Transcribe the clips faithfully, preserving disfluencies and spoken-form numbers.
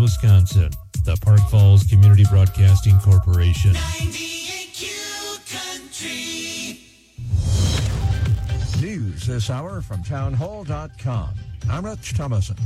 Wisconsin. The Park Falls Community Broadcasting Corporation. ninety-eight Q Country. News this hour from townhall dot com. I'm Rich Thomason.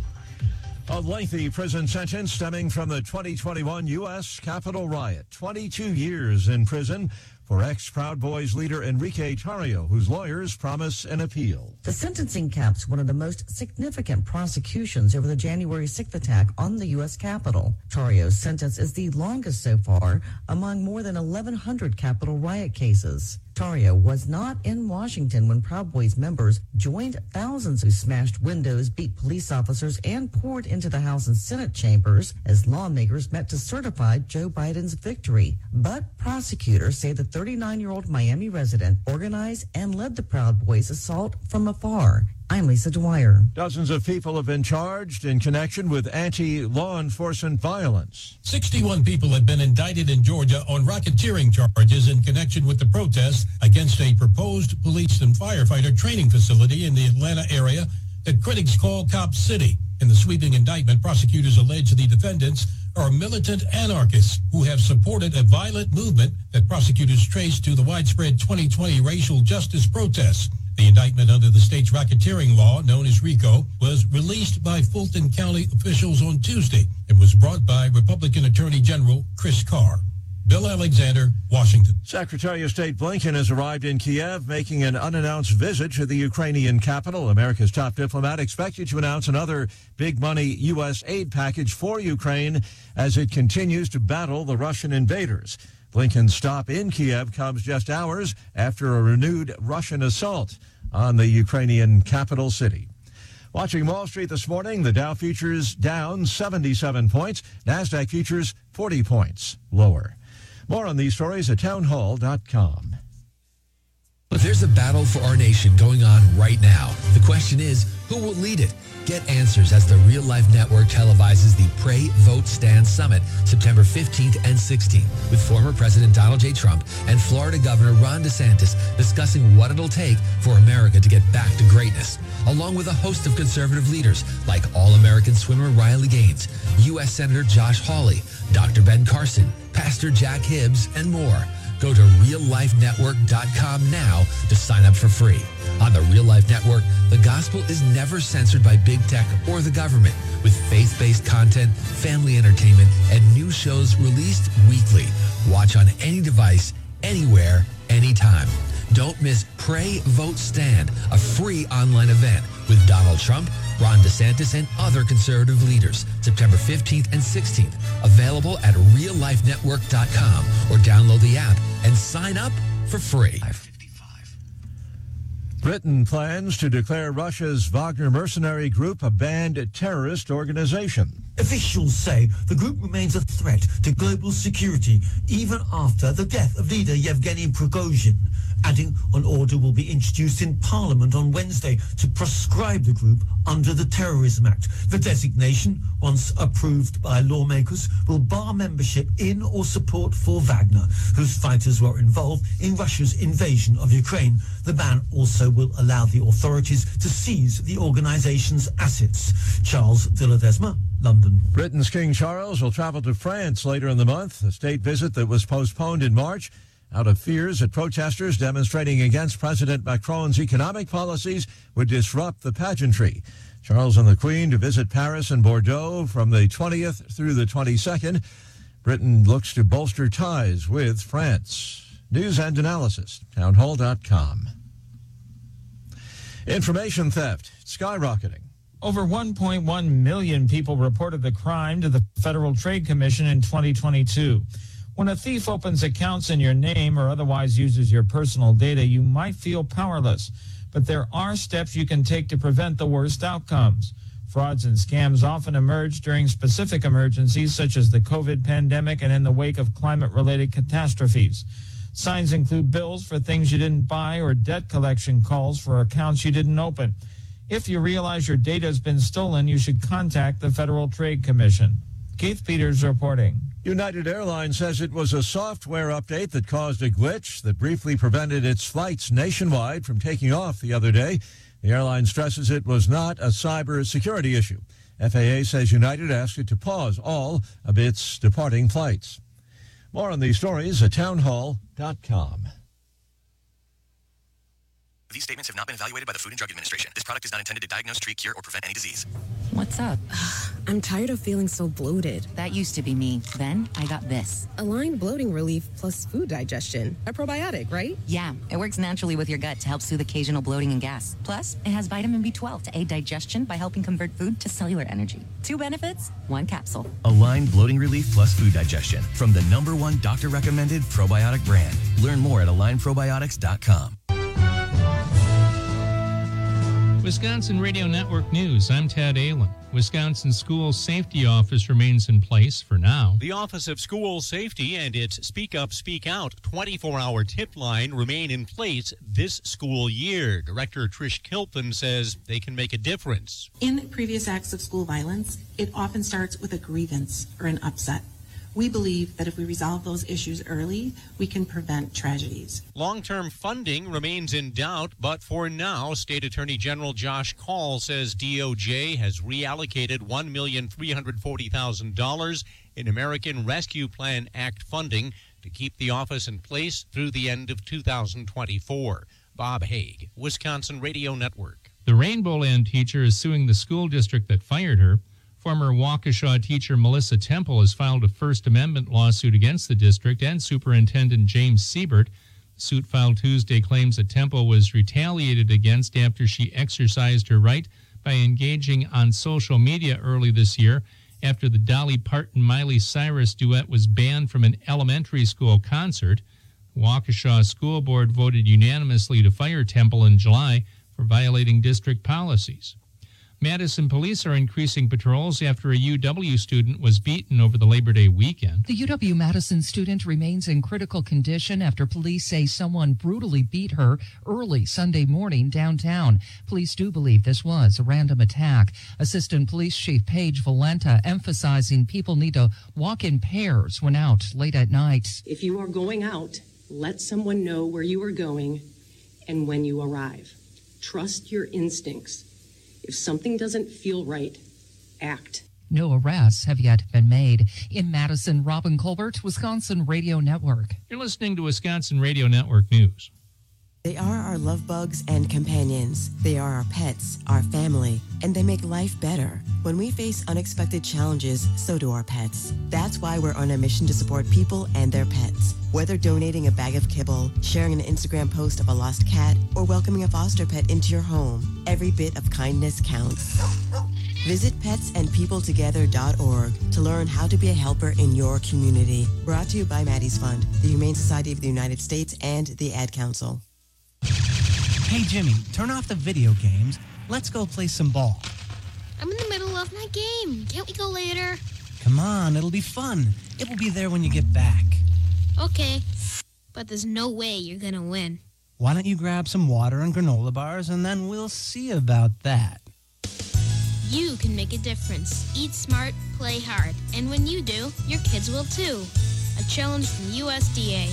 A lengthy prison sentence stemming from the twenty twenty-one U S Capitol riot. twenty-two years in prison for ex-Proud Boys leader Enrique Tarrio, whose lawyers promise an appeal. The sentencing caps one of the most significant prosecutions over the January sixth attack on the U S Capitol. Tarrio's sentence is the longest so far among more than eleven hundred Capitol riot cases. Tarrio was not in Washington when Proud Boys members joined thousands who smashed windows, beat police officers, and poured into the House and Senate chambers as lawmakers met to certify Joe Biden's victory. But prosecutors say the thirty-nine-year-old Miami resident organized and led the Proud Boys assault from afar. I'm Lisa Dwyer. Dozens of people have been charged in connection with anti-law enforcement violence. sixty-one people have been indicted in Georgia on racketeering charges in connection with the protests against a proposed police and firefighter training facility in the Atlanta area that critics call Cop City. In the sweeping indictment, prosecutors allege the defendants are militant anarchists who have supported a violent movement that prosecutors traced to the widespread twenty twenty racial justice protests. The indictment under the state's racketeering law, known as RICO, was released by Fulton County officials on Tuesday and was brought by Republican Attorney General Chris Carr. Bill Alexander, Washington. Secretary of State Blinken has arrived in Kiev, making an unannounced visit to the Ukrainian capital. America's top diplomat expected to announce another big money U S aid package for Ukraine as it continues to battle the Russian invaders. Blinken's stop in Kiev comes just hours after a renewed Russian assault on the Ukrainian capital city. Watching Wall Street this morning, the Dow futures down seventy-seven points, NASDAQ futures forty points lower. More on these stories at townhall dot com. But there's a battle for our nation going on right now. The question is, who will lead it? Get answers as the Real Life Network televises the Pray, Vote, Stand Summit September fifteenth and sixteenth with former President Donald J. Trump and Florida Governor Ron DeSantis discussing what it'll take for America to get back to greatness, along with a host of conservative leaders like All-American swimmer Riley Gaines, U S Senator Josh Hawley, Doctor Ben Carson, Pastor Jack Hibbs, and more. Go to real life network dot com now to sign up for free. On the Real Life Network, the gospel is never censored by big tech or the government, with faith-based content, family entertainment, and new shows released weekly. Watch on any device, anywhere, anytime. Don't miss Pray, Vote, Stand, a free online event with Donald Trump, Ron DeSantis, and other conservative leaders, September fifteenth and sixteenth. Available at real life network dot com or download the app and sign up for free. Britain plans to declare Russia's Wagner mercenary group a banned terrorist organization. Officials say the group remains a threat to global security even after the death of leader Yevgeny Prigozhin, adding an order will be introduced in Parliament on Wednesday to proscribe the group under the Terrorism Act. The designation, once approved by lawmakers, will bar membership in or support for Wagner, whose fighters were involved in Russia's invasion of Ukraine. The ban also will allow the authorities to seize the organization's assets. Charles de Ledesma, London. Britain's King Charles will travel to France later in the month, a state visit that was postponed in March out of fears that protesters demonstrating against President Macron's economic policies would disrupt the pageantry. Charles and the Queen to visit Paris and Bordeaux from the twentieth through the twenty-second. Britain looks to bolster ties with France. News and analysis, townhall dot com. Information theft skyrocketing. Over one point one million people reported the crime to the Federal Trade Commission in twenty twenty-two. When a thief opens accounts in your name or otherwise uses your personal data, you might feel powerless. But there are steps you can take to prevent the worst outcomes. Frauds and scams often emerge during specific emergencies such as the COVID pandemic and in the wake of climate-related catastrophes. Signs include bills for things you didn't buy or debt collection calls for accounts you didn't open. If you realize your data has been stolen, you should contact the Federal Trade Commission. Keith Peters reporting. United Airlines says it was a software update that caused a glitch that briefly prevented its flights nationwide from taking off the other day. The airline stresses it was not a cyber security issue. F A A says United asked it to pause all of its departing flights. More on these stories at townhall dot com. These statements have not been evaluated by the Food and Drug Administration. This product is not intended to diagnose, treat, cure, or prevent any disease. What's up? I'm tired of feeling so bloated. That used to be me. Then I got this. Align Bloating Relief plus food digestion. A probiotic, right? Yeah, it works naturally with your gut to help soothe occasional bloating and gas. Plus, it has vitamin B twelve to aid digestion by helping convert food to cellular energy. Two benefits, one capsule. Align Bloating Relief plus food digestion from the number one doctor-recommended probiotic brand. Learn more at align probiotics dot com. Wisconsin Radio Network News, I'm Tad Allen. Wisconsin School Safety Office remains in place for now. The Office of School Safety and its Speak Up, Speak Out twenty-four hour tip line remain in place this school year. Director Trish Kilpin says they can make a difference. In previous acts of school violence, it often starts with a grievance or an upset. We believe that if we resolve those issues early, we can prevent tragedies. Long-term funding remains in doubt, but for now, State Attorney General Josh Kaul says D O J has reallocated one million three hundred forty thousand dollars in American Rescue Plan Act funding to keep the office in place through the end of two thousand twenty-four. Bob Haig, Wisconsin Radio Network. The Rainbow Land teacher is suing the school district that fired her. Former Waukesha teacher Melissa Temple has filed a First Amendment lawsuit against the district and Superintendent James Siebert. The suit filed Tuesday claims that Temple was retaliated against after she exercised her right by engaging on social media early this year after the Dolly Parton-Miley Cyrus duet was banned from an elementary school concert. The Waukesha School Board voted unanimously to fire Temple in July for violating district policies. Madison police are increasing patrols after a U W student was beaten over the Labor Day weekend. The U W-Madison student remains in critical condition after police say someone brutally beat her early Sunday morning downtown. Police do believe this was a random attack. Assistant Police Chief Paige Valenta emphasizing people need to walk in pairs when out late at night. If you are going out, let someone know where you are going and when you arrive. Trust your instincts. If something doesn't feel right, act. No arrests have yet been made. In Madison, Robin Colbert, Wisconsin Radio Network. You're listening to Wisconsin Radio Network News. They are our love bugs and companions. They are our pets, our family, and they make life better. When we face unexpected challenges, so do our pets. That's why we're on a mission to support people and their pets. Whether donating a bag of kibble, sharing an Instagram post of a lost cat, or welcoming a foster pet into your home, every bit of kindness counts. Visit pets and people together dot org to learn how to be a helper in your community. Brought to you by Maddie's Fund, the Humane Society of the United States, and the Ad Council. Hey, Jimmy, turn off the video games. Let's go play some ball. I'm in the middle of my game. Can't we go later? Come on, it'll be fun. It will be there when you get back. Okay, but there's no way you're gonna win. Why don't you grab some water and granola bars, and then we'll see about that. You can make a difference. Eat smart, play hard. And when you do, your kids will too. A challenge from U S D A.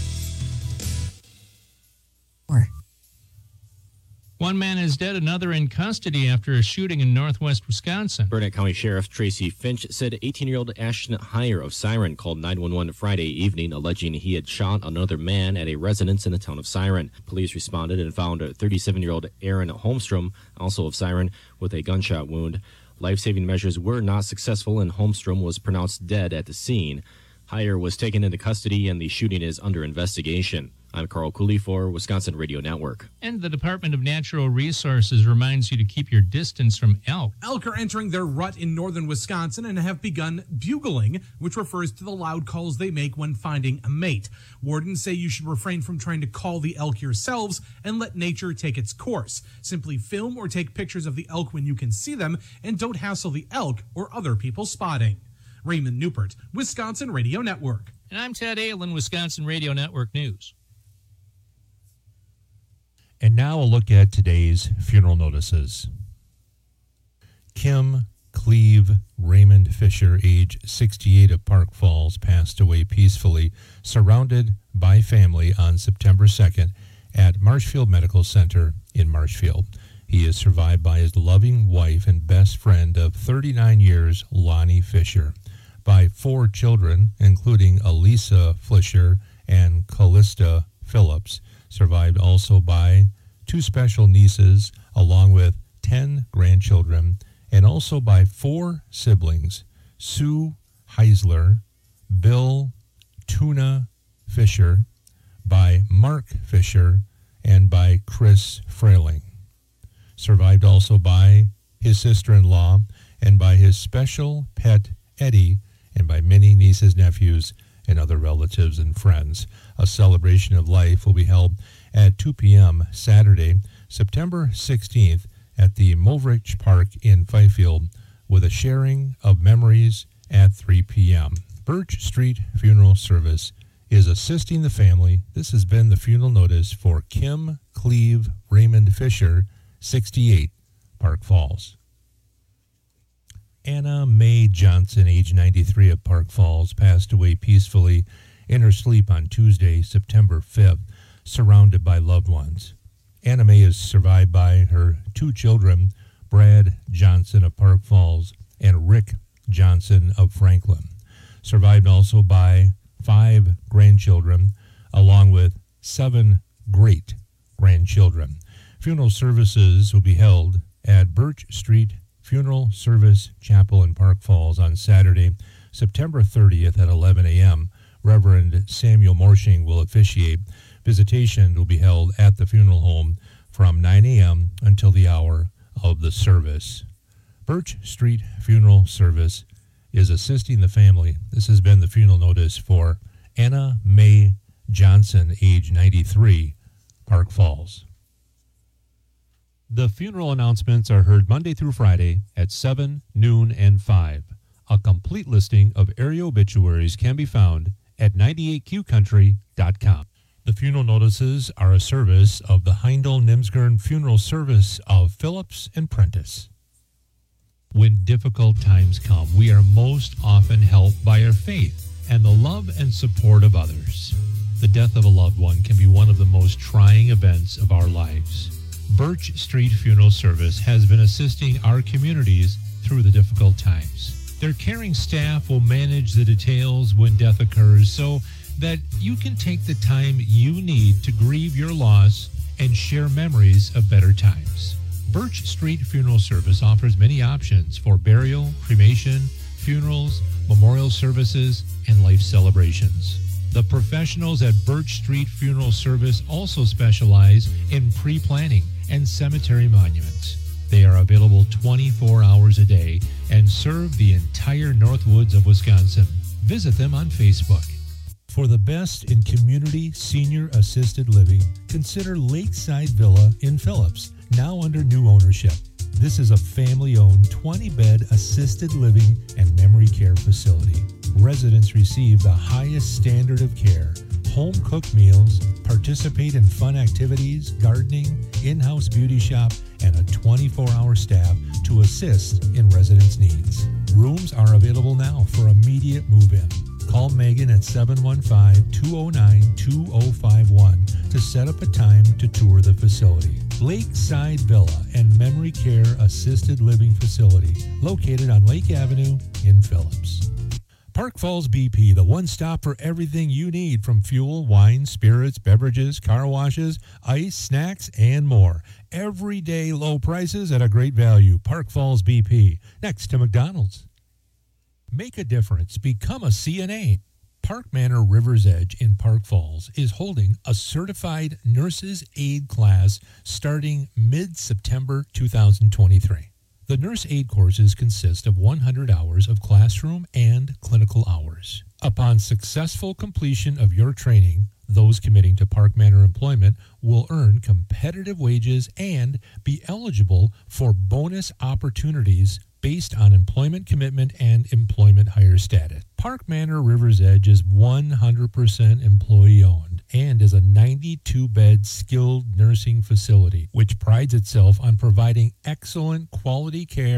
One man is dead, another in custody after a shooting in northwest Wisconsin. Burnett County Sheriff Tracy Finch said eighteen-year-old Ashton Heyer of Siren called nine one one Friday evening, alleging he had shot another man at a residence in the town of Siren. Police responded and found thirty-seven-year-old Aaron Holmstrom, also of Siren, with a gunshot wound. Life-saving measures were not successful, and Holmstrom was pronounced dead at the scene. Heyer was taken into custody, and the shooting is under investigation. I'm Carl Cooley for Wisconsin Radio Network. And the Department of Natural Resources reminds you to keep your distance from elk. Elk are entering their rut in northern Wisconsin and have begun bugling, which refers to the loud calls they make when finding a mate. Wardens say you should refrain from trying to call the elk yourselves and let nature take its course. Simply film or take pictures of the elk when you can see them, and don't hassle the elk or other people spotting. Raymond Newport, Wisconsin Radio Network. And I'm Ted Aylin, Wisconsin Radio Network News. And now a look at today's funeral notices. Kim Cleve Raymond Fisher, age sixty-eight, of Park Falls, passed away peacefully, surrounded by family on September second at Marshfield Medical Center in Marshfield. He is survived by his loving wife and best friend of thirty-nine years, Lonnie Fisher, by four children, including Elisa Fisher and Callista Phillips, survived also by two special nieces, along with ten grandchildren, and also by four siblings, Sue Heisler, Bill Tuna Fisher, by Mark Fisher, and by Chris Frailing. Survived also by his sister-in-law and by his special pet, Eddie, and by many nieces, nephews, and other relatives and friends. A celebration of life will be held at two p.m. Saturday, September sixteenth, at the Movrich Park in Fifield, with a sharing of memories at three p.m. Birch Street Funeral Service is assisting the family. This has been the funeral notice for Kim Cleve Raymond Fisher, sixty-eight, Park Falls. Anna Mae Johnson, age ninety-three, of Park Falls, passed away peacefully in her sleep on Tuesday, September fifth, surrounded by loved ones. Anna Mae is survived by her two children, Brad Johnson of Park Falls and Rick Johnson of Franklin. Survived also by five grandchildren, along with seven great-grandchildren. Funeral services will be held at Birch Street Funeral Service Chapel in Park Falls on Saturday, September thirtieth at eleven a.m. Reverend Samuel Morshing will officiate. Visitation will be held at the funeral home from nine a.m. until the hour of the service. Birch Street Funeral Service is assisting the family. This has been the funeral notice for Anna Mae Johnson, age ninety-three, Park Falls. The funeral announcements are heard Monday through Friday at seven, noon, and five. A complete listing of area obituaries can be found at ninety-eight Q country dot com. The funeral notices are a service of the Heindel-Nimsgern Funeral Service of Phillips and Prentice. When difficult times come, we are most often helped by our faith and the love and support of others. The death of a loved one can be one of the most trying events of our lives. Birch Street Funeral Service has been assisting our communities through the difficult times. Their caring staff will manage the details when death occurs so that you can take the time you need to grieve your loss and share memories of better times. Birch Street Funeral Service offers many options for burial, cremation, funerals, memorial services, and life celebrations. The professionals at Birch Street Funeral Service also specialize in pre-planning and cemetery monuments. They are available twenty-four hours a day and serve the entire Northwoods of Wisconsin. Visit them on Facebook. For the best in community senior assisted living, consider Lakeside Villa in Phillips, now under new ownership. This is a family-owned twenty-bed assisted living and memory care facility. Residents receive the highest standard of care, home-cooked meals, participate in fun activities, gardening, in-house beauty shop, and a twenty-four hour staff to assist in residents' needs. Rooms are available now for immediate move-in. Call Megan at seven one five, two zero nine, two zero five one to set up a time to tour the facility. Lakeside Villa and Memory Care Assisted Living Facility, located on Lake Avenue in Phillips. Park Falls B P, the one stop for everything you need, from fuel, wine, spirits, beverages, car washes, ice, snacks, and more. Everyday low prices at a great value. Park Falls B P, next to McDonald's. Make a difference. Become a C N A. Park Manor River's Edge in Park Falls is holding a certified nurse's aide class starting mid-September two thousand twenty-three. The nurse aide courses consist of one hundred hours of classroom and clinical hours. Upon successful completion of your training, those committing to Park Manor employment will earn competitive wages and be eligible for bonus opportunities based on employment commitment and employment hire status. Park Manor River's Edge is one hundred percent employee-owned and is a ninety-two bed skilled nursing facility, which prides itself on providing excellent quality care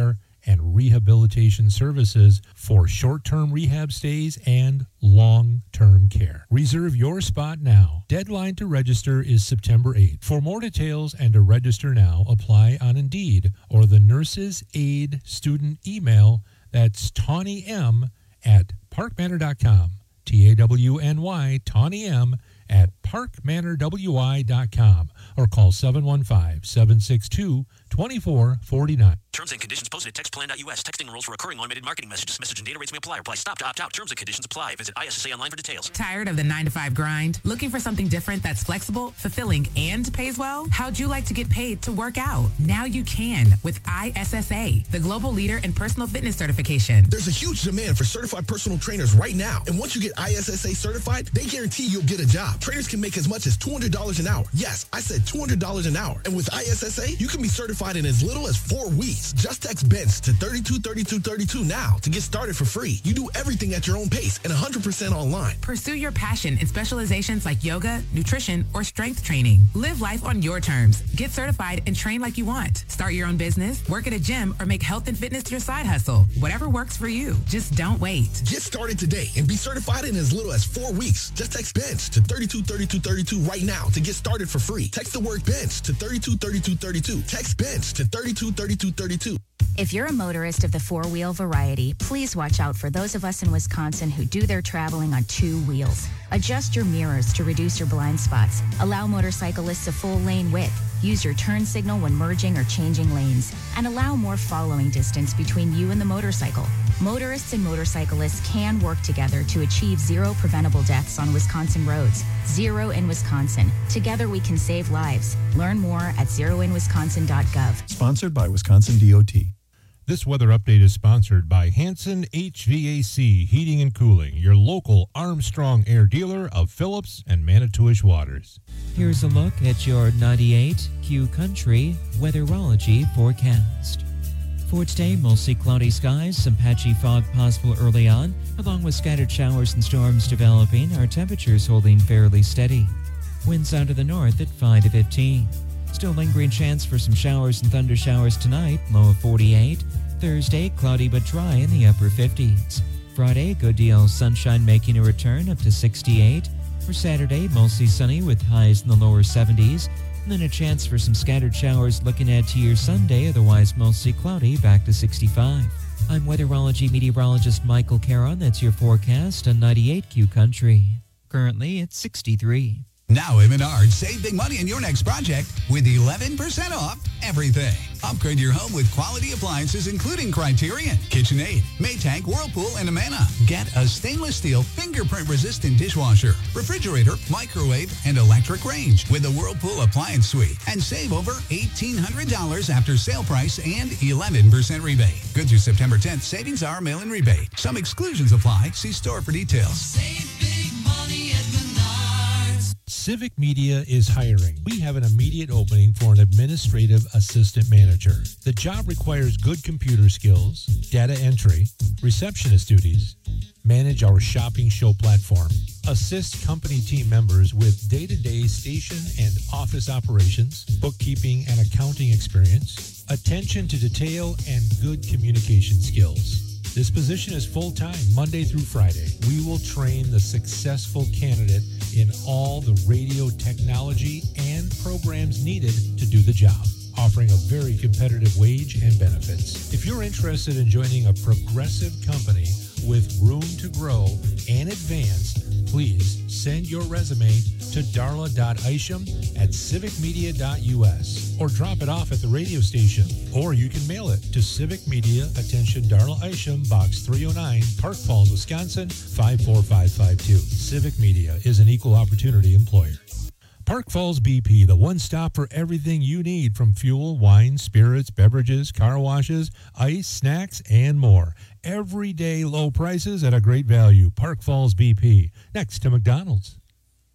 and rehabilitation services for short-term rehab stays and long-term care. Reserve your spot now. Deadline to register is September eighth. For more details and to register now, apply on Indeed or the Nurses Aid student email. That's Tawny M at park manor dot com. T A W N Y, Tawny M at park manor w i dot com or call seven one five, seven six two, two four four nine. Terms and conditions posted at text plan dot u s. Texting enrolls for recurring automated marketing messages. Message and data rates may apply. Reply stop to opt out. Terms and conditions apply. Visit I S S A online for details. Tired of the nine to five grind? Looking for something different that's flexible, fulfilling, and pays well? How'd you like to get paid to work out? Now you can with I S S A, the global leader in personal fitness certification. There's a huge demand for certified personal trainers right now. And once you get I S S A certified, they guarantee you'll get a job. Trainers can make as much as two hundred dollars an hour. Yes, I said two hundred dollars an hour. And with I S S A, you can be certified in as little as four weeks. Just text BENZ to thirty-two thirty-two thirty-two now to get started for free. You do everything at your own pace and one hundred percent online. Pursue your passion in specializations like yoga, nutrition, or strength training. Live life on your terms. Get certified and train like you want. Start your own business, work at a gym, or make health and fitness your side hustle. Whatever works for you. Just don't wait. Get started today and be certified in as little as four weeks. Just text BENZ to thirty-two thirty-two thirty-two right now to get started for free. Text the word BENZ to thirty-two thirty-two thirty-two. Text BENZ to thirty-two thirty-two thirty-two. If you're a motorist of the four-wheel variety, please watch out for those of us in Wisconsin who do their traveling on two wheels. Adjust your mirrors to reduce your blind spots. Allow motorcyclists a full lane width. Use your turn signal when merging or changing lanes. And allow more following distance between you and the motorcycle. Motorists and motorcyclists can work together to achieve zero preventable deaths on Wisconsin roads. Zero in Wisconsin. Together we can save lives. Learn more at zero in wisconsin dot gov. Sponsored by Wisconsin D O T. This weather update is sponsored by Hanson H V A C Heating and Cooling, your local Armstrong Air dealer of Phillips and Manitowish waters. Here's a look at your ninety-eight Q Country weatherology forecast. For today, mostly cloudy skies, some patchy fog possible early on, along with scattered showers and storms developing, our temperatures holding fairly steady. Winds out of the north at five to fifteen. Still lingering chance for some showers and thunder showers tonight, low of forty-eight. Thursday, cloudy but dry in the upper fifties. Friday, a good deal of sunshine making a return up to sixty-eight. For Saturday, mostly sunny with highs in the lower seventies. And then a chance for some scattered showers looking ahead to your Sunday, otherwise mostly cloudy, back to sixty-five. I'm weatherology meteorologist Michael Caron. That's your forecast on ninety-eight Q Country. Currently, it's sixty-three. Now at Menards, save big money in your next project with eleven percent off everything. Upgrade your home with quality appliances including Criterion, KitchenAid, Maytag, Whirlpool, and Amana. Get a stainless steel fingerprint-resistant dishwasher, refrigerator, microwave, and electric range with the Whirlpool Appliance Suite and save over eighteen hundred dollars after sale price and eleven percent rebate. Good through September tenth. Savings are mail-in rebate. Some exclusions apply. See store for details. Save big money at Menards. Civic Media is hiring. We have an immediate opening for an administrative assistant manager. The job requires good computer skills, data entry, receptionist duties, manage our shopping show platform, assist company team members with day-to-day station and office operations, bookkeeping and accounting experience, attention to detail, and good communication skills. This position is full-time, Monday through Friday. We will train the successful candidate in all the radio technology and programs needed to do the job, offering a very competitive wage and benefits. If you're interested in joining a progressive company with room to grow and advance, please send your resume to darla dot isham at civic media dot u s or drop it off at the radio station. Or you can mail it to Civic Media, attention Darla Isham, Box three oh nine, Park Falls, Wisconsin, five four five five two. Civic Media is an equal opportunity employer. Park Falls B P, the one stop for everything you need from fuel, wine, spirits, beverages, car washes, ice, snacks, and more. Everyday low prices at a great value. Park Falls B P, next to McDonald's.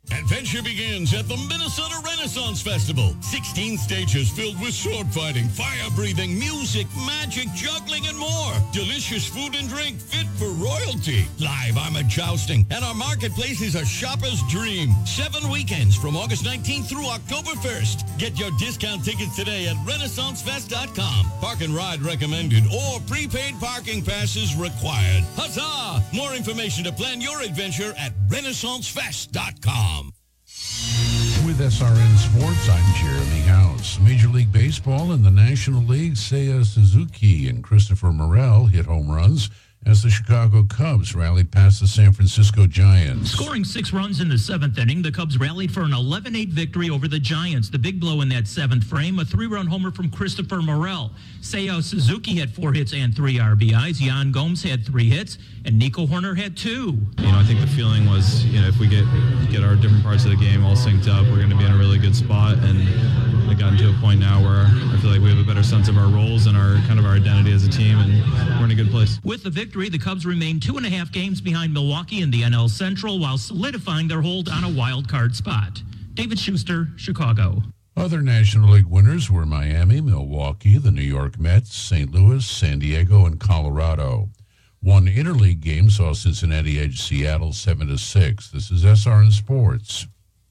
Adventure begins at the Minnesota Renaissance Festival. sixteen stages filled with sword fighting, fire-breathing, music, magic, juggling, and more. Delicious food and drink fit for royalty. Live armored jousting, and our marketplace is a shopper's dream. Seven weekends from August nineteenth through October first. Get your discount tickets today at renaissance fest dot com. Park and ride recommended or prepaid parking passes required. Huzzah! More information to plan your adventure at renaissance fest dot com. With S R N Sports, I'm Jeremy House. Major League Baseball in the National League, Seiya Suzuki and Christopher Morel hit home runs as the Chicago Cubs rallied past the San Francisco Giants. Scoring six runs in the seventh inning, the Cubs rallied for an eleven eight victory over the Giants. The big blow in that seventh frame, a three-run homer from Christopher Morel. Seiya Suzuki had four hits and three R B Is. Yan Gomes had three hits, and Nico Horner had two. You know, I think the feeling was, you know, if we get get our different parts of the game all synced up, we're going to be in a really good spot. And it gotten to a point now where I feel like we have a better sense of our roles and our kind of our identity as a team, and we're in a good place. With the victory, the Cubs remain two and a half games behind Milwaukee in the N L Central while solidifying their hold on a wild card spot. David Schuster, Chicago. Other National League winners were Miami, Milwaukee, the New York Mets, Saint Louis, San Diego, and Colorado. One interleague game saw Cincinnati edge Seattle seven to six. This is S R N Sports.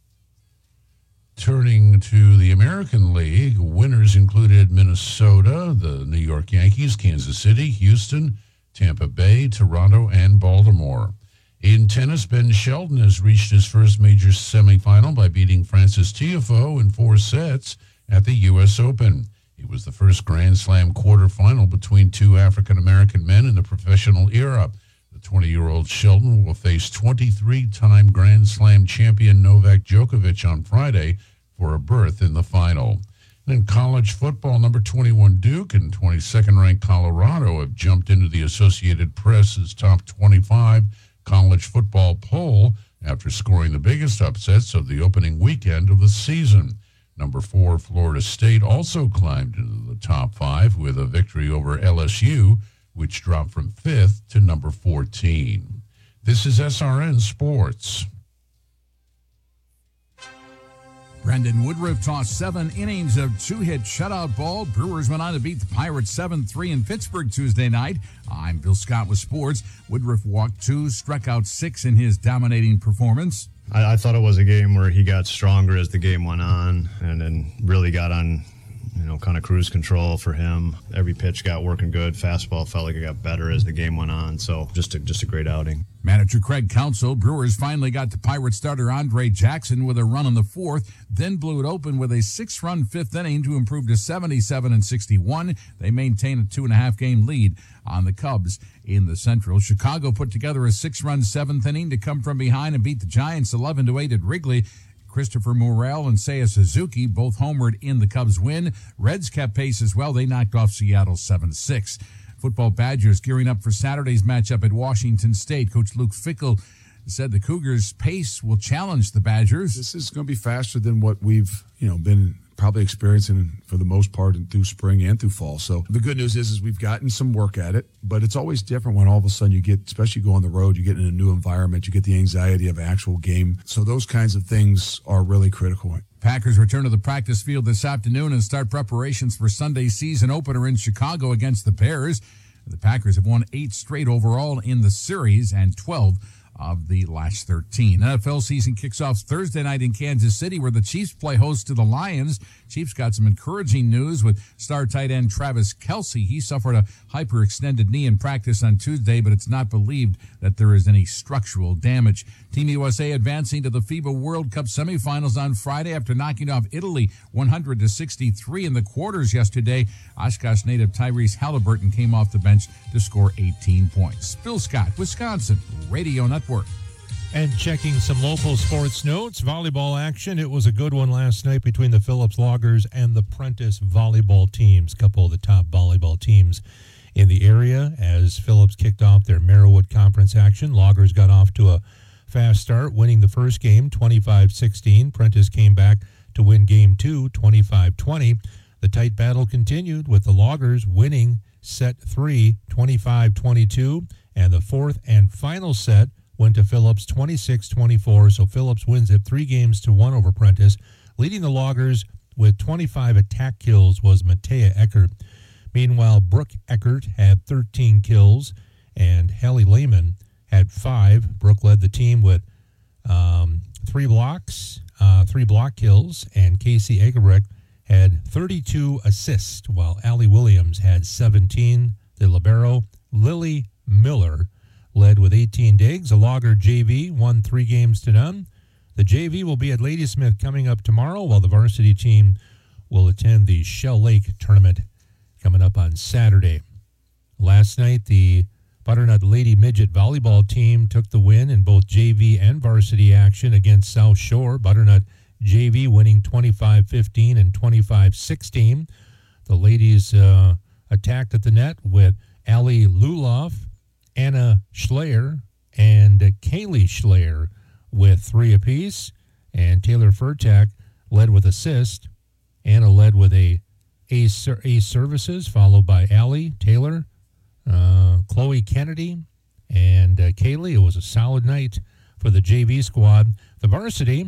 Turning to the American League, winners included Minnesota, the New York Yankees, Kansas City, Houston, Tampa Bay, Toronto, and Baltimore. In tennis, Ben Shelton has reached his first major semifinal by beating Francis Tiafoe in four sets at the U S Open. It was the first Grand Slam quarterfinal between two African-American men in the professional era. The twenty-year-old Shelton will face twenty-three-time Grand Slam champion Novak Djokovic on Friday for a berth in the final. In college football, number twenty-one Duke and twenty-second ranked Colorado have jumped into the Associated Press's top twenty-five college football poll after scoring the biggest upsets of the opening weekend of the season. Number four, Florida State also climbed into the top five with a victory over L S U, which dropped from fifth to number fourteen. This is S R N Sports. Brendan Woodruff tossed seven innings of two-hit shutout ball. Brewers went on to beat the Pirates seven three in Pittsburgh Tuesday night. I'm Bill Scott with sports. Woodruff walked two, struck out six in his dominating performance. I, I thought it was a game where he got stronger as the game went on and then really got on, you know, kind of cruise control for him. Every pitch got working good. Fastball felt like it got better as the game went on. So just a, just a great outing. Manager Craig Counsell, Brewers finally got to Pirate starter Andre Jackson with a run in the fourth, then blew it open with a six-run fifth inning to improve to seventy-seven and sixty-one. They maintain a two-and-a-half game lead on the Cubs in the Central. Chicago put together a six-run seventh inning to come from behind and beat the Giants eleven to eight at Wrigley. Christopher Morel and Seiya Suzuki both homered in the Cubs win. Reds kept pace as well. They knocked off Seattle seven to six. Football Badgers gearing up for Saturday's matchup at Washington State. Coach Luke Fickell said the Cougars' pace will challenge the Badgers. This is going to be faster than what we've, you know, been probably experiencing for the most part through spring and through fall. So the good news is, is we've gotten some work at it, but it's always different when all of a sudden you get, especially go on the road, you get in a new environment, you get the anxiety of an actual game. So those kinds of things are really critical. Packers return to the practice field this afternoon and start preparations for Sunday's season opener in Chicago against the Bears. The Packers have won eight straight overall in the series and twelve of the last thirteen. N F L season kicks off Thursday night in Kansas City, where the Chiefs play host to the Lions. Chiefs got some encouraging news with star tight end Travis Kelce. He suffered a hyperextended knee in practice on Tuesday, but it's not believed that there is any structural damage. Team U S A advancing to the FIBA World Cup semifinals on Friday after knocking off Italy one hundred to sixty-three in the quarters yesterday. Oshkosh native Tyrese Halliburton came off the bench to score eighteen points. Bill Scott, Wisconsin Radio Network. And checking some local sports notes, volleyball action. It was a good one last night between the Phillips Loggers and the Prentice volleyball teams, a couple of the top volleyball teams in the area. As Phillips kicked off their Merriwood Conference action, Loggers got off to a fast start, winning the first game twenty-five sixteen. Prentice came back to win game two, twenty-five twenty. The tight battle continued with the Loggers winning set three, twenty-five twenty-two, and the fourth and final set went to Phillips twenty-six twenty-four, so Phillips wins it three games to one over Prentice. Leading the Loggers with twenty-five attack kills was Matea Eckert. Meanwhile, Brooke Eckert had thirteen kills, and Hallie Lehman had five. Brooke led the team with um, three blocks, uh, three block kills, and Casey Egerbrecht had thirty-two assists, while Allie Williams had seventeen. The libero, Lily Miller, led with eighteen digs. The Logger J V won three games to none. The J V will be at Ladysmith coming up tomorrow, while the varsity team will attend the Shell Lake tournament coming up on Saturday. Last night, the Butternut Lady Midget Volleyball team took the win in both J V and varsity action against South Shore. Butternut J V winning twenty-five fifteen and twenty-five sixteen. The ladies uh, attacked at the net with Allie Luloff, Anna Schleyer, and Kaylee Schleyer with three apiece. And Taylor Furtak led with assist. Anna led with a ace, ace services, followed by Allie, Taylor, uh, Chloe Kennedy, and uh, Kaylee. It was a solid night for the J V squad. The varsity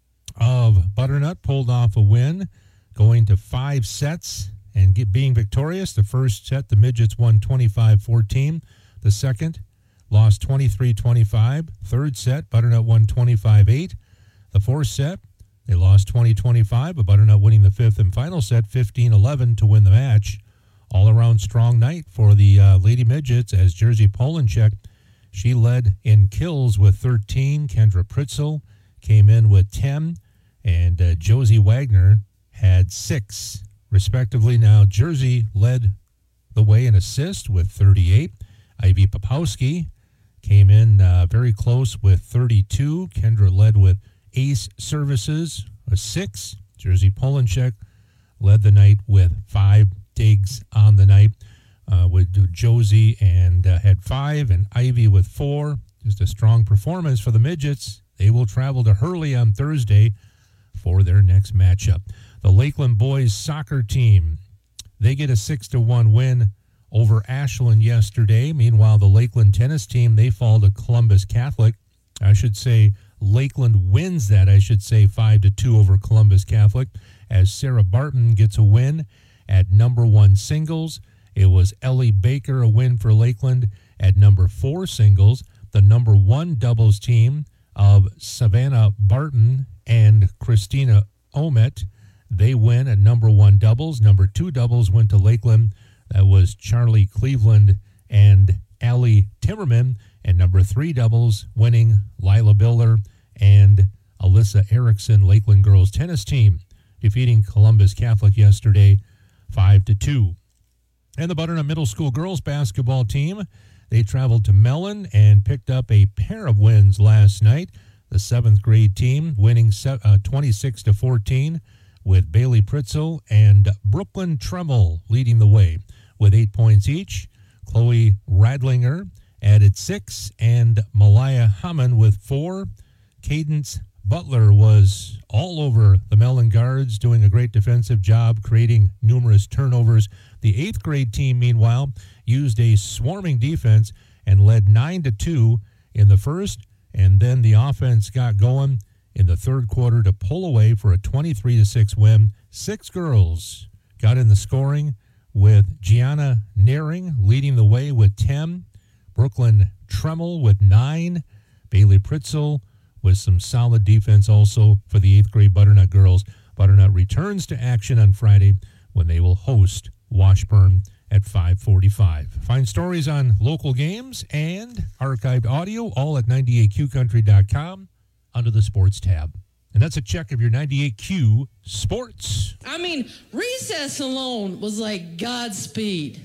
of Butternut pulled off a win, going to five sets and get, being victorious. The first set, the Midgets won twenty-five fourteen. The second, lost twenty-three twenty-five. Third set, Butternut won twenty-five eight. The fourth set, they lost twenty twenty-five, but Butternut winning the fifth and final set fifteen eleven to win the match. All-around strong night for the uh, Lady Midgets as Jersey Polenchek, she led in kills with thirteen. Kendra Pritzel came in with ten, and uh, Josie Wagner had six, respectively. Now, Jersey led the way in assist with thirty-eight. Ivy Popowski came in uh, very close with thirty-two. Kendra led with ace services, a six. Jersey Polenchek led the night with five digs on the night uh, with Josie and uh, had five, and Ivy with four. Just a strong performance for the Midgets. They will travel to Hurley on Thursday for their next matchup. The Lakeland boys soccer team, they get a six to one win over Ashland yesterday. Meanwhile, the Lakeland tennis team, they fall to Columbus Catholic. I should say Lakeland wins that, I should say, five to two over Columbus Catholic, as Sarah Barton gets a win at number one singles. It was Ellie Baker, a win for Lakeland at number four singles. The number one doubles team of Savannah Barton and Christina Omet, they win at number one doubles. Number two doubles went to Lakeland. That was Charlie Cleveland and Allie Timmerman. And number three doubles winning Lila Biller and Alyssa Erickson, Lakeland girls tennis team, defeating Columbus Catholic yesterday five to two. And the Butternut Middle School girls basketball team, they traveled to Mellon and picked up a pair of wins last night. The seventh grade team winning twenty-six to fourteen with Bailey Pritzel and Brooklyn Tremmel leading the way with eight points each. Chloe Radlinger added six, and Malaya Hammond with four. Cadence Butler was all over the Mellon guards, doing a great defensive job, creating numerous turnovers. The eighth grade team, meanwhile, used a swarming defense and led nine to two in the first, and then the offense got going in the third quarter to pull away for a twenty-three to six win. Six girls got in the scoring, with Gianna Naring leading the way with ten, Brooklyn Tremmel with nine, Bailey Pritzel with some solid defense also for the eighth grade Butternut girls. Butternut returns to action on Friday when they will host Washburn at five forty-five. Find stories on local games and archived audio all at ninety-eight Q country dot com under the Sports tab. And that's a check of your ninety-eight Q Sports. I mean, recess alone was like Godspeed.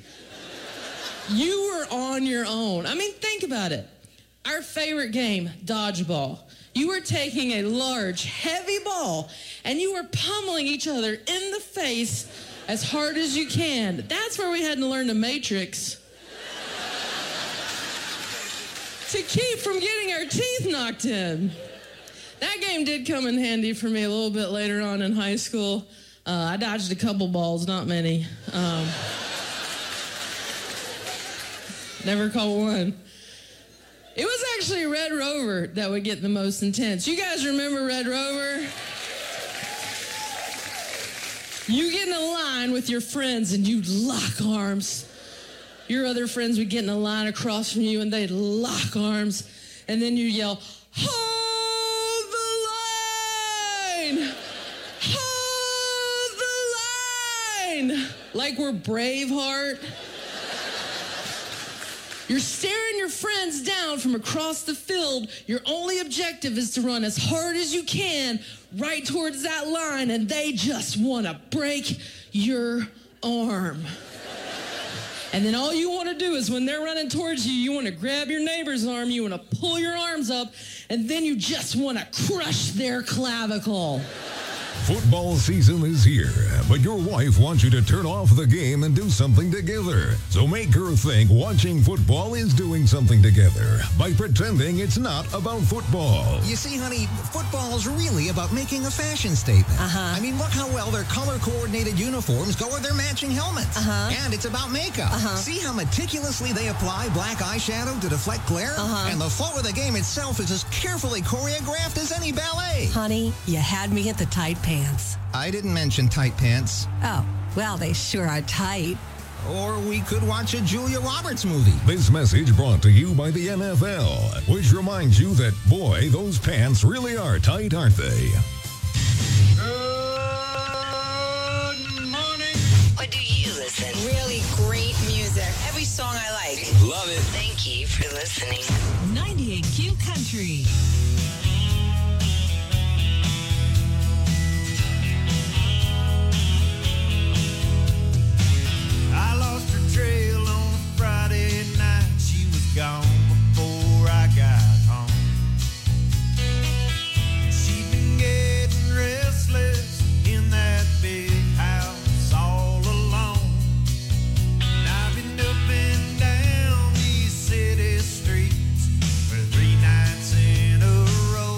You were on your own. I mean, think about it. Our favorite game, dodgeball. You were taking a large, heavy ball, and you were pummeling each other in the face as hard as you can. That's where we had to learn the Matrix to keep from getting our teeth knocked in. That game did come in handy for me a little bit later on in high school. Uh, I dodged a couple balls, not many. Um, never caught one. It was actually Red Rover that would get the most intense. You guys remember Red Rover? You get in a line with your friends and you'd lock arms. Your other friends would get in a line across from you and they'd lock arms. And then you yell, hold the line! Hold the line! Like we're Braveheart. You're staring your friends down from across the field. Your only objective is to run as hard as you can right towards that line, and they just want to break your arm. And then all you want to do is when they're running towards you, you want to grab your neighbor's arm, you want to pull your arms up, and then you just want to crush their clavicle. Football season is here, but your wife wants you to turn off the game and do something together. So make her think watching football is doing something together by pretending it's not about football. You see, honey, football's really about making a fashion statement. Uh-huh. I mean, look how well their color-coordinated uniforms go with their matching helmets. Uh-huh. And it's about makeup. Uh-huh. See how meticulously they apply black eyeshadow to deflect glare? Uh-huh. And the flow of the game itself is as carefully choreographed as any ballet. Honey, you had me at the tight pants. I didn't mention tight pants. Oh, well, they sure are tight. Or we could watch a Julia Roberts movie. This message brought to you by the N F L, which reminds you that, boy, those pants really are tight, aren't they? Good morning. What do you listen? Really great music. Every song I like. Love it. Thank you for listening. ninety-eight Q Country. I lost her trail on a Friday night. She was gone before I got home. She'd been getting restless in that big house all alone. And I've been up and down these city streets for three nights in a row.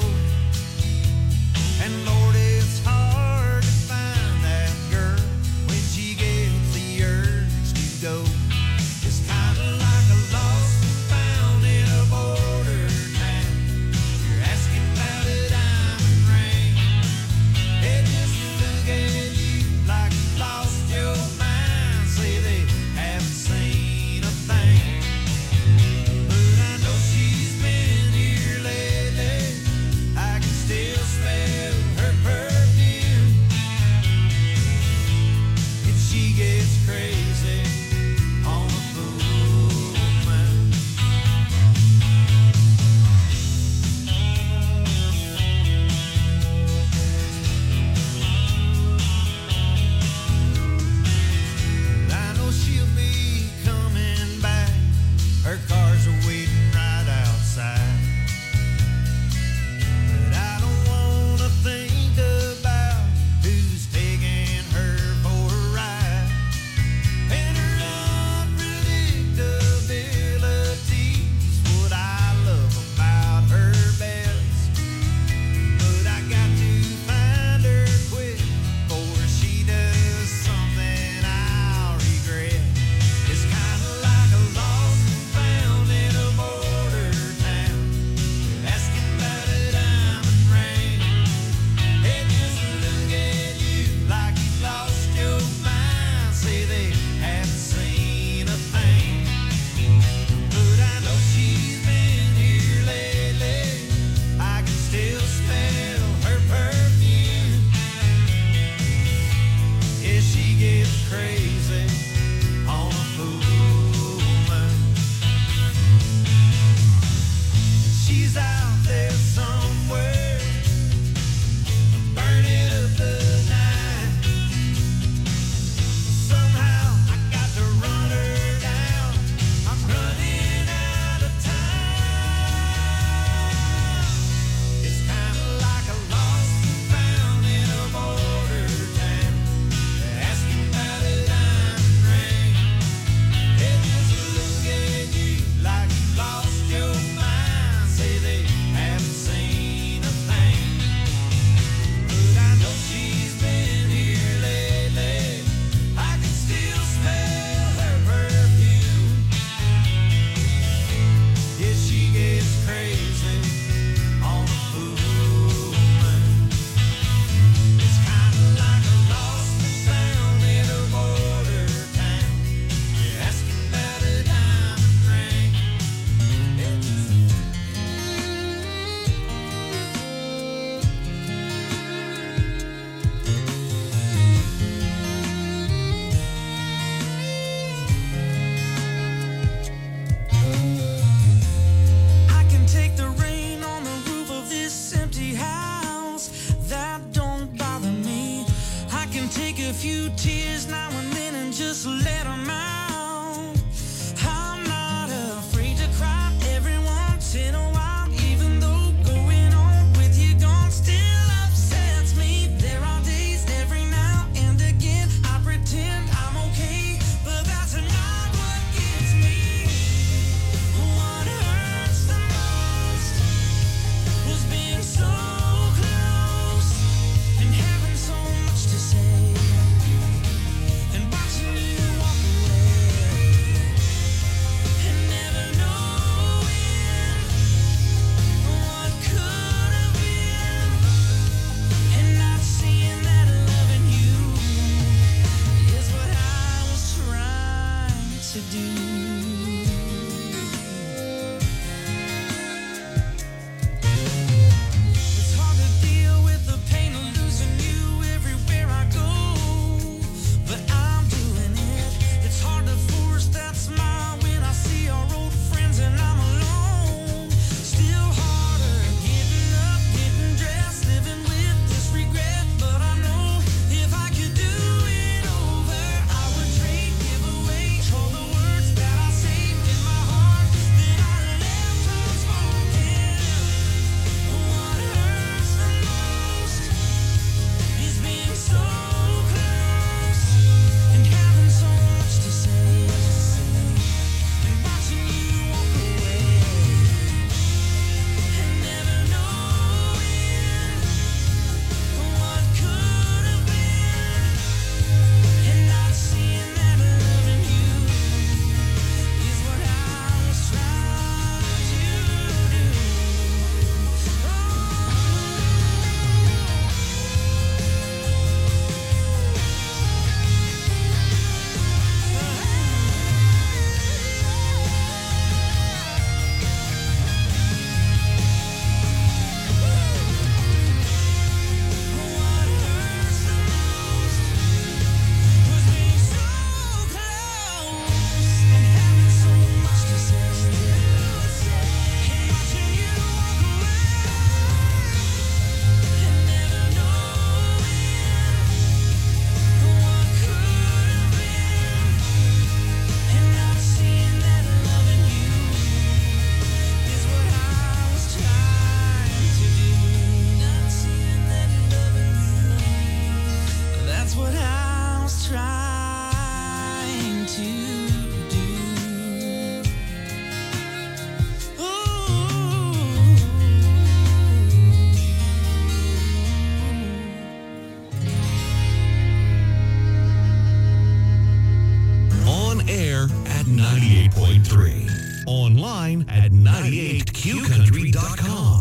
at ninety-eight Q country dot com.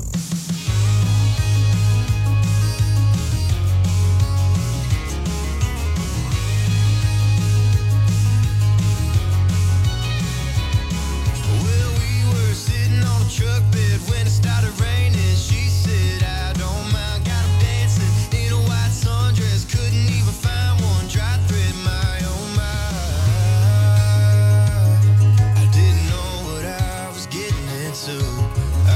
Well, we were sitting on a truck bed when it started raining. She said, I don't mind, got him dancing in a white sundress. Couldn't even find one dry thread, my oh my. I didn't know what I was getting into. I,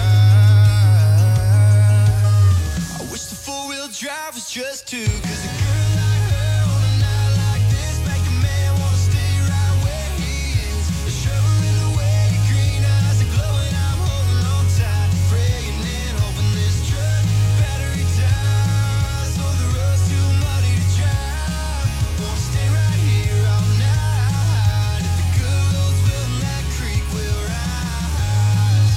I wish the four-wheel drive was just two, 'cause a girl like her on a night like this make a man wanna stay right where he is. The shovel in the way, your green eyes are glowing. I'm holding on tight, praying and hoping this truck battery dies. So the road's too muddy to drive. Wanna stay right here all night. If the good Lord's willing, that creek will rise.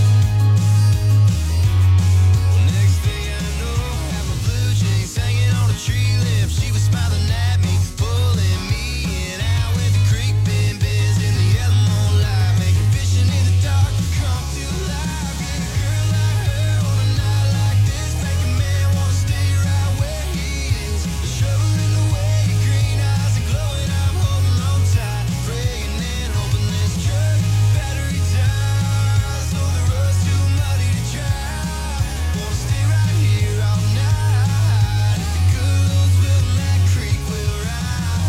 Well, next thing I know, I have my blue jeans hanging on a tree limb. She was smiling at me, pulling me in. Out with the creek bend bends in the yellow moonlight, making fishing in the dark come to life. Yeah, a girl like her on a night like this make a man wanna stay right where he is. The shovel in the way, your green eyes are glowing. I'm holding on tight, praying and hoping this truck battery dies. So the road's too muddy to drive. Wanna stay right here all night. If the good Lord's willing, that creek will rise.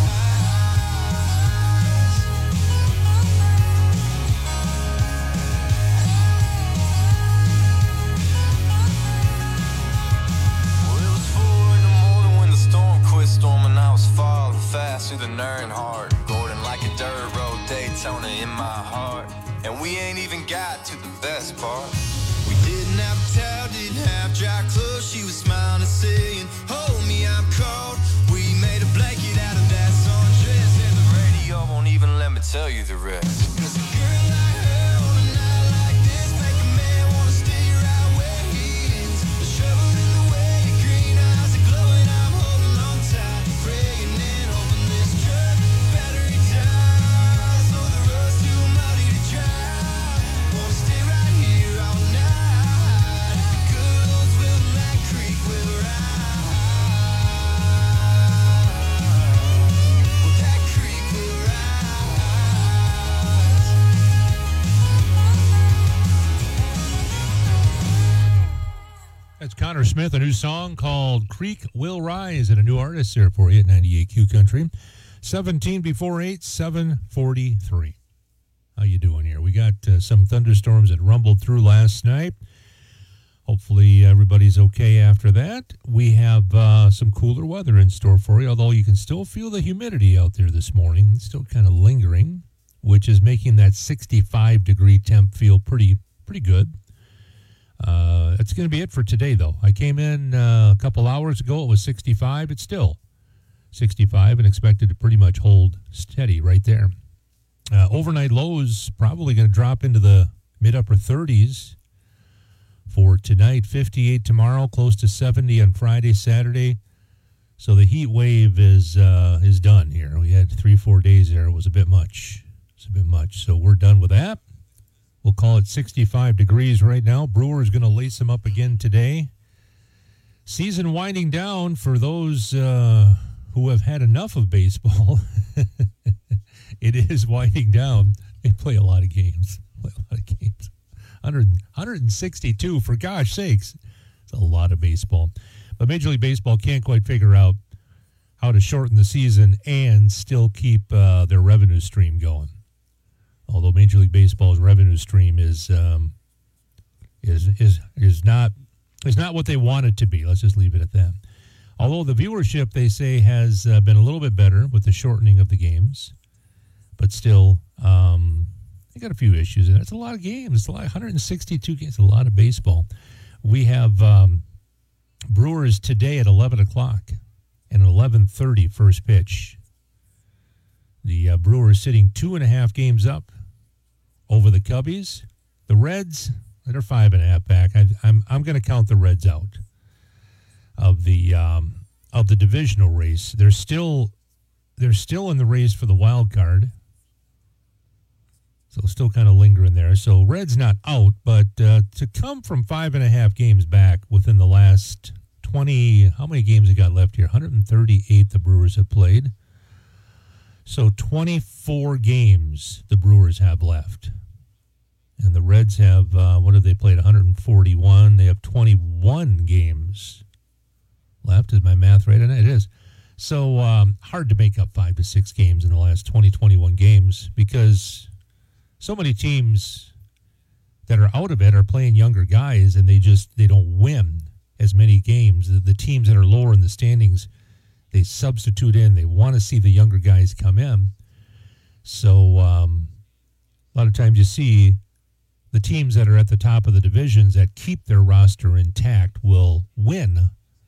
Well, it was four in the morning when the storm quit storming. I was falling fast through the Earnhardt, Gordon like a dirt road Daytona in my heart. And we ain't even got to the best part. We didn't have a towel, didn't have dry clothes. She was smiling and saying, hold me, I'm cold. We made a blanket out of that sundress, and the radio won't even let me tell you the rest. 'Cause a girl like her on a night like this make a man wanna stay right where he is. The shovel in the way, your green eyes are glowing. I'm holding on tight, praying and hoping this truck battery dies. So the road's too muddy to drive. Wanna stay right here all night. If the good Lord's willing, that creek will rise. Well, that creek will rise. That's Connor Smith, a new song called Creek Will Rise, and a new artist there for you at ninety-eight Q Country. seventeen before eight, seven forty-three. How you doing here? We got uh, some thunderstorms that rumbled through last night. Hopefully everybody's okay after that. We have uh, some cooler weather in store for you, although you can still feel the humidity out there this morning. It's still kind of lingering, which is making that sixty-five degree temp feel pretty pretty good. Uh, that's going to be it for today, though. I came in uh, a couple hours ago. It was sixty-five. It's still sixty-five and expected to pretty much hold steady right there. Uh, overnight lows probably going to drop into the mid-upper thirties for tonight. fifty-eight tomorrow, close to seventy on Friday, Saturday. So the heat wave is uh, is done here. We had three, four days there. It was a bit much. It's a bit much. So we're done with that. We'll call it sixty-five degrees right now. Brewers going to lace them up again today. Season winding down for those uh, who have had enough of baseball. It is winding down. They play a lot of games. Play a lot of games. one hundred, one hundred sixty-two, for gosh sakes. It's a lot of baseball. But Major League Baseball can't quite figure out how to shorten the season and still keep uh, their revenue stream going. Although Major League Baseball's revenue stream is um, is is is not is not what they want it to be. Let's just leave it at that. Although the viewership, they say, has uh, been a little bit better with the shortening of the games, but still, um, they got a few issues, and it's a lot of games. It's a lot, one hundred sixty-two games. It's a lot of baseball. We have um, Brewers today at eleven o'clock and an eleven thirty first pitch. The uh, Brewers sitting two and a half games up over the Cubbies. The Reds, they're five and a half back. I, I'm I'm going to count the Reds out of the um, of the divisional race. They're still they're still in the race for the wild card. So still kind of lingering there. So Reds not out, but uh, to come from five and a half games back within the last twenty, how many games they got left here? one hundred thirty-eight the Brewers have played. So twenty-four games the Brewers have left. And the Reds have, uh, what have they played? one hundred forty-one. They have twenty-one games left. Is my math right on it? It is. So um, hard to make up five to six games in the last twenty, twenty-one games because so many teams that are out of it are playing younger guys and they just, they don't win as many games. The, the teams that are lower in the standings, they substitute in. They want to see the younger guys come in. So um, a lot of times you see the teams that are at the top of the divisions that keep their roster intact will win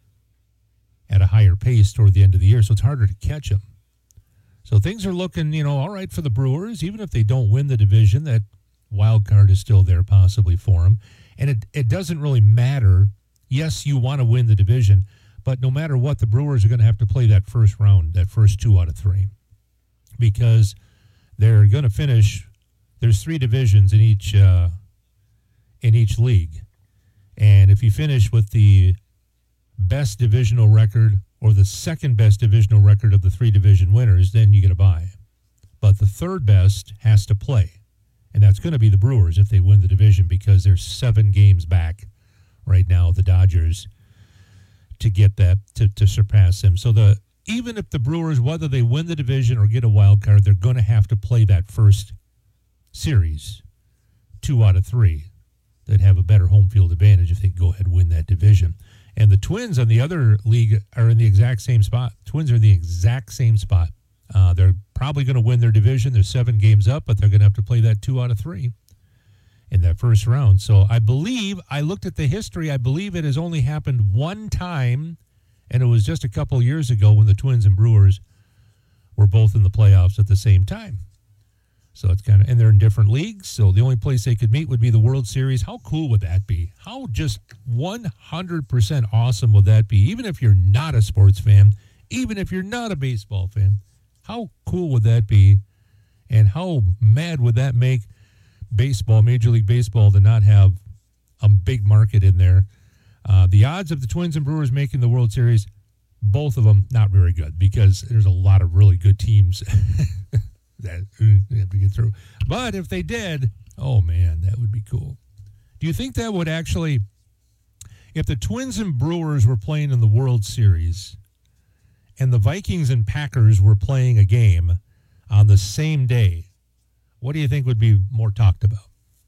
at a higher pace toward the end of the year. So it's harder to catch them. So things are looking, you know, all right for the Brewers. Even if they don't win the division, that wild card is still there possibly for them. And it, it doesn't really matter. Yes, you want to win the division, but no matter what, the Brewers are going to have to play that first round, that first two out of three, because they're going to finish. There's three divisions in each uh, in each league, and if you finish with the best divisional record or the second best divisional record of the three division winners, then you get a bye. But the third best has to play, and that's going to be the Brewers if they win the division because they're seven games back right now, the Dodgers, to get that, to, to surpass them. So the even if the Brewers, whether they win the division or get a wild card, they're going to have to play that first series, two out of three. They'd have a better home field advantage if they go ahead and win that division. And the Twins on the other league are in the exact same spot. Twins are in the exact same spot. Uh, they're probably going to win their division. They're seven games up, but they're going to have to play that two out of three in that first round. So I believe, I looked at the history, I believe it has only happened one time, and it was just a couple years ago when the Twins and Brewers were both in the playoffs at the same time. So it's kind of, and they're in different leagues, so the only place they could meet would be the World Series. How cool would that be? How just one hundred percent awesome would that be? Even if you're not a sports fan, even if you're not a baseball fan, how cool would that be? And how mad would that make baseball, Major League Baseball, to not have a big market in there? Uh, the odds of the Twins and Brewers making the World Series, both of them, not very good because there's a lot of really good teams that they have to get through. But if they did, oh man, that would be cool. Do you think that would actually, if the Twins and Brewers were playing in the World Series and the Vikings and Packers were playing a game on the same day, what do you think would be more talked about?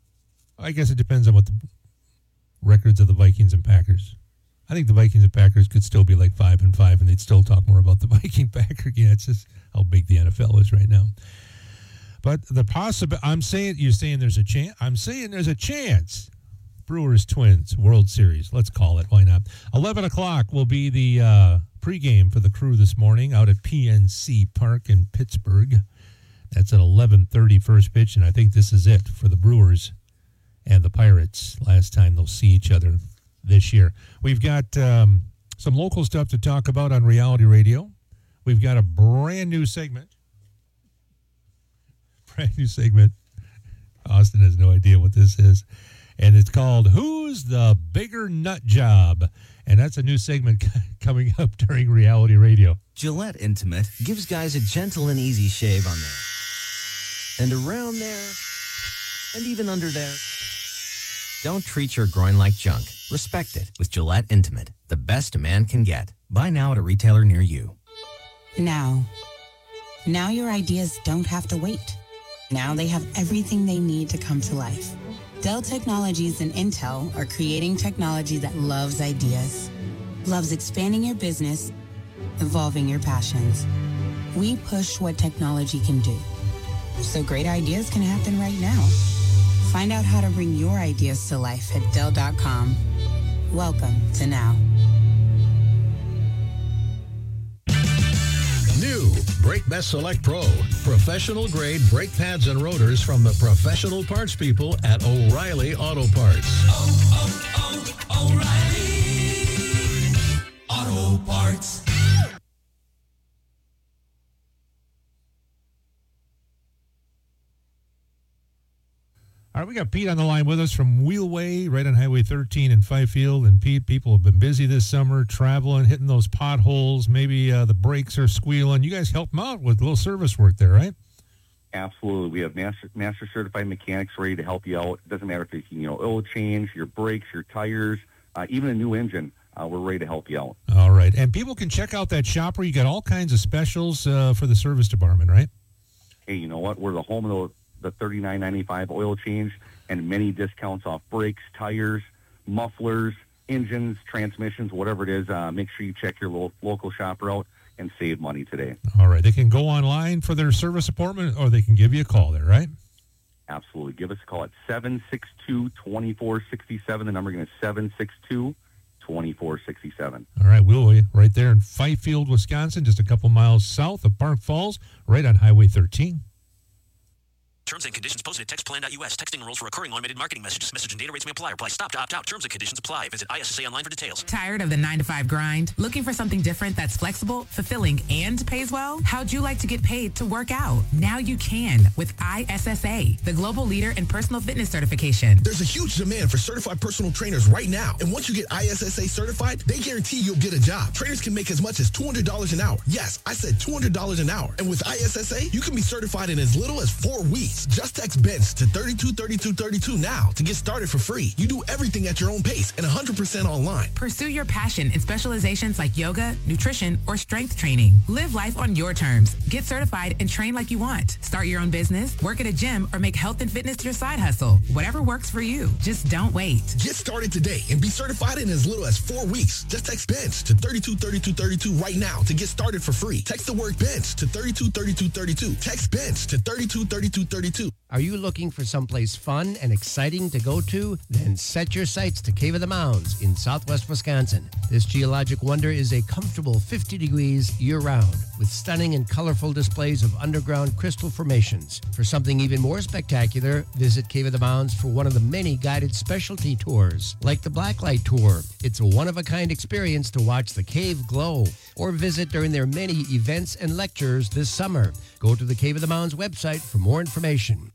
I guess it depends on what the records of the Vikings and Packers. I think the Vikings and Packers could still be like five and five, and they'd still talk more about the Viking Packer. Yeah, it's just how big the N F L is right now. But the possible, I'm saying, you're saying there's a chance. I'm saying there's a chance. Brewers Twins World Series. Let's call it. Why not? eleven o'clock will be the uh, pregame for the crew this morning out at P N C Park in Pittsburgh. That's at eleven thirty first pitch, and I think this is it for the Brewers and the Pirates. Last time they'll see each other this year. We've got um, some local stuff to talk about on Reality Radio. We've got a brand new segment. Brand new segment. Austin has no idea what this is. And it's called Who's the Bigger Nut Job? And that's a new segment coming up during Reality Radio. Gillette Intimate gives guys a gentle and easy shave on there. And around there. And even under there. Don't treat your groin like junk. Respect it with Gillette Intimate, the best a man can get. Buy now at a retailer near you. Now. Now your ideas don't have to wait. Now they have everything they need to come to life. Dell Technologies and Intel are creating technology that loves ideas, loves expanding your business, evolving your passions. We push what technology can do, so great ideas can happen right now. Find out how to bring your ideas to life at Dell dot com. Welcome to Now. New Brake Best Select Pro. Professional grade brake pads and rotors from the professional parts people at O'Reilly Auto Parts. Oh, oh, oh, O'Reilly Auto Parts. All right, we got Pete on the line with us from Wheelway, right on Highway thirteen in Fifield. And Pete, people have been busy this summer, traveling, hitting those potholes. Maybe uh, the brakes are squealing. You guys help them out with a little service work there, right? Absolutely. We have master, master certified mechanics ready to help you out. It doesn't matter if it's, you know, oil change, your brakes, your tires, uh, even a new engine. Uh, we're ready to help you out. All right. And people can check out that shop where you got all kinds of specials uh, for the service department, right? Hey, you know what? We're the home of the, the thirty-nine ninety-five oil change and many discounts off brakes, tires, mufflers, engines, transmissions, whatever it is. Uh, make sure you check your lo- local shopper out and save money today. All right. They can go online for their service appointment, or they can give you a call there, right? Absolutely. Give us a call at seven six two, two four six seven. The number again is seven six two, two four six seven. All right. We'll right there in Fifield, Wisconsin, just a couple miles south of Park Falls, right on Highway thirteen. Terms and conditions posted at text plan dot U S. Texting enrolls for recurring automated marketing messages. Message and data rates may apply. Reply stop to opt out. Terms and conditions apply. Visit I S S A online for details. Tired of the nine to five grind? Looking for something different that's flexible, fulfilling, and pays well? How'd you like to get paid to work out? Now you can with I S S A, the global leader in personal fitness certification. There's a huge demand for certified personal trainers right now. And once you get I S S A certified, they guarantee you'll get a job. Trainers can make as much as two hundred dollars an hour. Yes, I said two hundred dollars an hour. And with I S S A, you can be certified in as little as four weeks. Just text Ben to thirty-two thirty-two thirty-two now to get started for free. You do everything at your own pace and one hundred percent online. Pursue your passion in specializations like yoga, nutrition, or strength training. Live life on your terms. Get certified and train like you want. Start your own business, work at a gym, or make health and fitness your side hustle. Whatever works for you. Just don't wait. Get started today and be certified in as little as four weeks. Just text BENCH to thirty-two thirty-two thirty-two right now to get started for free. Text the word BENCH to thirty-two thirty-two thirty-two. Text BENCH to thirty-two thirty-two thirty-two. Are you looking for someplace fun and exciting to go to? Then set your sights to Cave of the Mounds in southwest Wisconsin. This geologic wonder is a comfortable fifty degrees year-round with stunning and colorful displays of underground crystal formations. For something even more spectacular, visit Cave of the Mounds for one of the many guided specialty tours, like the Blacklight Tour. It's a one-of-a-kind experience to watch the cave glow, or visit during their many events and lectures this summer. Go to the Cave of the Mounds website for more information.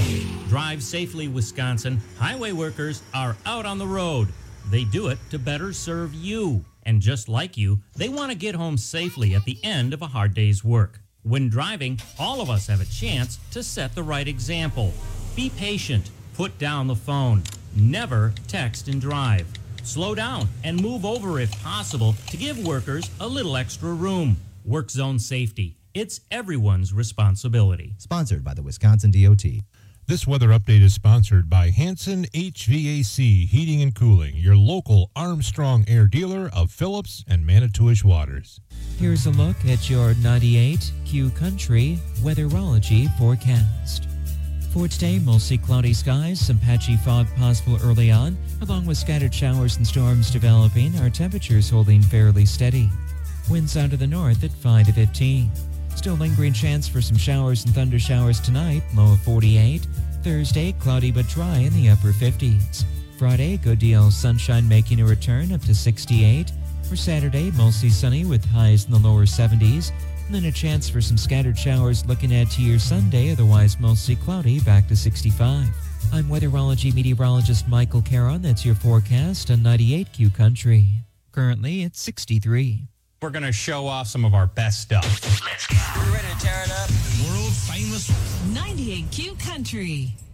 Drive safely, Wisconsin. Highway workers are out on the road. They do it to better serve you. And just like you, they want to get home safely at the end of a hard day's work. When driving, all of us have a chance to set the right example. Be patient. Put down the phone. Never text and drive. Slow down and move over if possible to give workers a little extra room. Work zone safety. It's everyone's responsibility. Sponsored by the Wisconsin D O T. This weather update is sponsored by Hanson H V A C Heating and Cooling, your local Armstrong Air dealer of Phillips and Manitowish Waters. Here's a look at your ninety-eight Q Country weatherology forecast. For today, mostly cloudy skies, some patchy fog possible early on, along with scattered showers and storms developing, our temperatures holding fairly steady. Winds out of the north at five to fifteen. Still lingering chance for some showers and thunder showers tonight, low of forty-eight. Thursday, cloudy but dry in the upper fifties. Friday, good deal of sunshine making a return up to sixty-eight. For Saturday, mostly sunny with highs in the lower seventies. And then a chance for some scattered showers looking ahead to your Sunday, otherwise mostly cloudy, back to sixty-five. I'm weatherology meteorologist Michael Caron. That's your forecast on ninety-eight Q Country. Currently, it's sixty-three. We're going to show off some of our best stuff. Let's go. You ready to tear it up? ninety-eight Q Country.